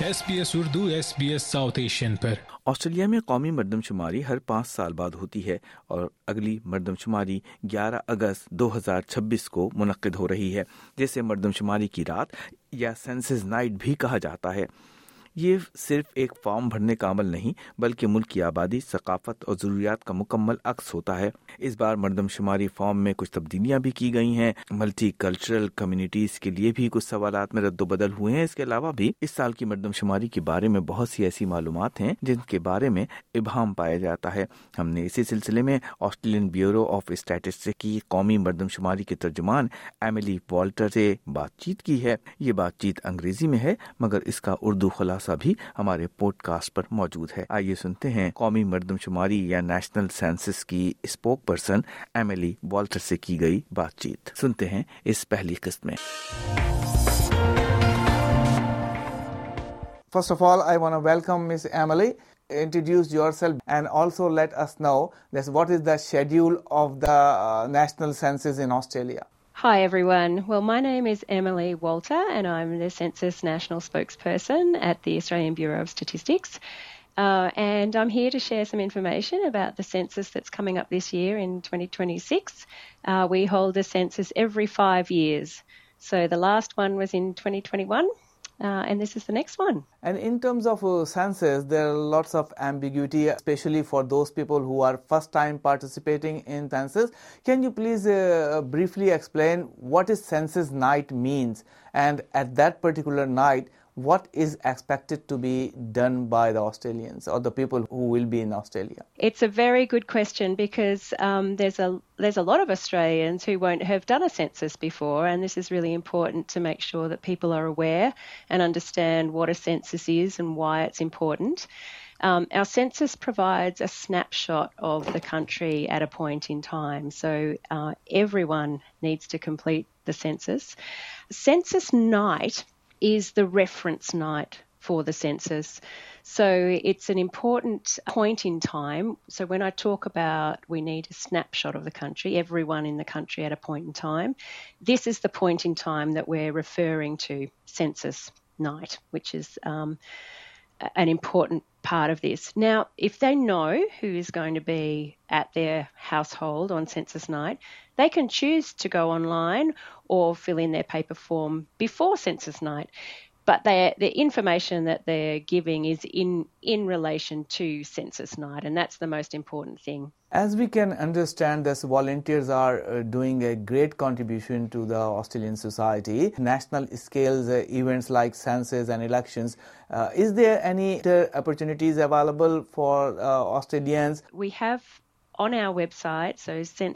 SBS Urdu SBS South Asian पर। Australia में कौमी मरदमशुमारी हर 5 साल बाद होती है और अगली मरदमशुमारी 11 अगस्त 2026 को मुनक्किद हो रही है, जिसे मरदमशुमारी की रात या सेंसस नाइट भी कहा जाता है। ये सिर्फ एक फॉर्म भरने का अमल नहीं, बल्कि मुल्क की आबादी, सकाफत और ज़रूरियात का मुकम्मल अक्स होता है। इस बार मरदमशुमारी फॉर्म में कुछ तब्दीलियां भी की गई हैं। मल्टी कल्चरल कम्युनिटीज़ के लिए भी कुछ सवालात में रद्दोबदल हुए हैं। इसके अलावा भी इस साल की मरदमशुमारी के बारे में बहुत सी ऐसी मालूमात हैं जिनके बारे में इबहाम पाया जाता है। हमने इसी सिलसिले में ऑस्ट्रेलियन ब्यूरो ऑफ स्टैटिस्टिक्स की कौमी मरदमशुमारी के तर्जुमान एमिली वॉल्टर से बातचीत की है। ये बातचीत अंग्रेजी में है, मगर इसका उर्दू खुलासा भी हमारे पॉडकास्ट पर मौजूद है। आइए सुनते हैं कौमी मरदमशुमारी या नेशनल सेंसस की स्पोक पर्सन एमिली वॉल्टर से की गई बातचीत। सुनते हैं इस पहली किस्त में। First of all, I want to welcome Ms. Emily. Introduce yourself and also let us know what is the schedule of the national census in Australia. Hi everyone. Well, my name is Emily Walter and I'm the Census National Spokesperson at the Australian Bureau of Statistics. And I'm here to share some information about the census that's coming up this year in 2026. We hold a census every 5 years. So the last one was in 2021. And this is the next one. And in terms of census, there are lots of ambiguity, especially for those people who are first time participating in census. Can you please briefly explain what is census night means, and at that particular night, what is expected to be done by the Australians or the people who will be in Australia? It's a very good question because there's a lot of Australians who won't have done a census before, and this is really important to make sure that people are aware and understand what a census is and why it's important. Our census provides a snapshot of the country at a point in time, so everyone needs to complete the census. Census night is the reference night for the census. So it's an important point in time. So when I talk about we need a snapshot of the country, everyone in the country at a point in time, this is the point in time that we're referring to, census night, which is an important part of this. Now, if they know who is going to be at their household on census night, they can choose to go online or fill in their paper form before census night. But the information that they're giving is in relation to census night, and that's the most important thing. As we can understand, this volunteers are doing a great contribution to the Australian society. National scales events like census and elections. Is there any opportunities available for Australians? We have on our website, so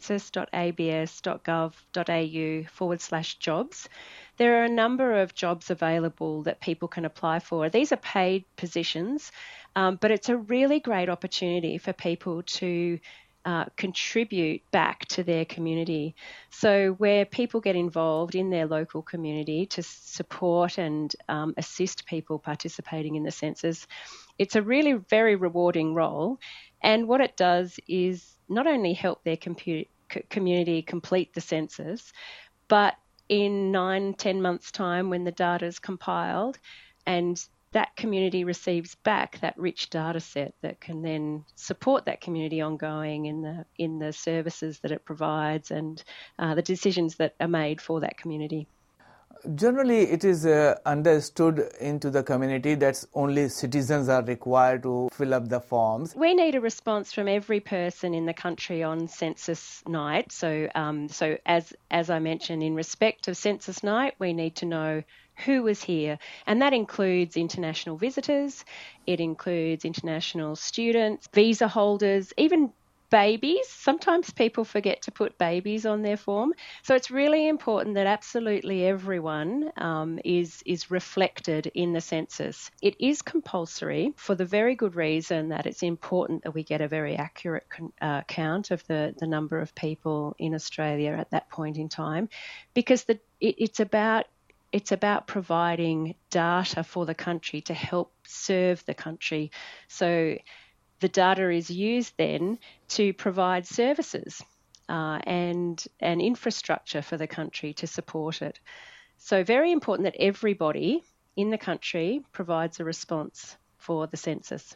census.abs.gov.au/jobs, there are a number of jobs available that people can apply for. These are paid positions, but it's a really great opportunity for people to contribute back to their community. So where people get involved in their local community to support and assist people participating in the census, it's a really very rewarding role. And what it does is not only help their community complete the census, but in 9-10 months' time when the data is compiled and that community receives back that rich data set that can then support that community ongoing in the services that it provides and the decisions that are made for that community. Generally, it is understood into the community that only citizens are required to fill up the forms. We need a response from every person in the country on census night. So as I mentioned, in respect of census night, we need to know who was here, and that includes international visitors, it includes international students, visa holders, even babies. Sometimes people forget to put babies on their form. So it's really important that absolutely everyone is reflected in the census. It is compulsory for the very good reason that it's important that we get a very accurate count of the number of people in Australia at that point in time, because it's about providing data for the country to help serve the country. So the data is used then to provide services and infrastructure for the country to support it. So very important that everybody in the country provides a response for the census.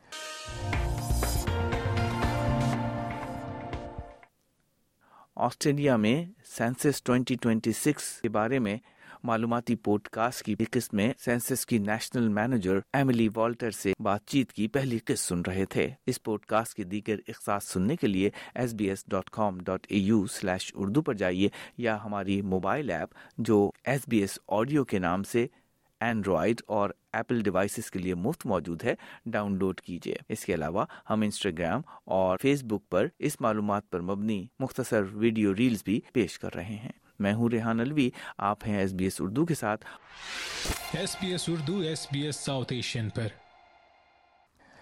Australia में census 2026 के बारे में मालूमाती podcast की किस्त में census की national manager Emily Walter से बातचीत की पहली किस्त सुन रहे थे। इस पॉडकास्ट के दीगर इख्तिसास सुनने के लिए sbs.com.au/urdu पर जाइए या हमारी मोबाइल ऐप जो SBS ऑडियो के नाम से एंड्रॉयड और एप्पल डिवाइसेस के लिए मुफ्त मौजूद है, डाउनलोड कीजिए। इसके अलावा हम इंस्टाग्राम और फेसबुक पर इस मालूमात पर मबनी मुख्तसर वीडियो रील्स भी पेश कर रहे हैं। मैं हूं रेहान अलवी, आप हैं SBS उर्दू के साथ। SBS Urdu SBS South Asian पर।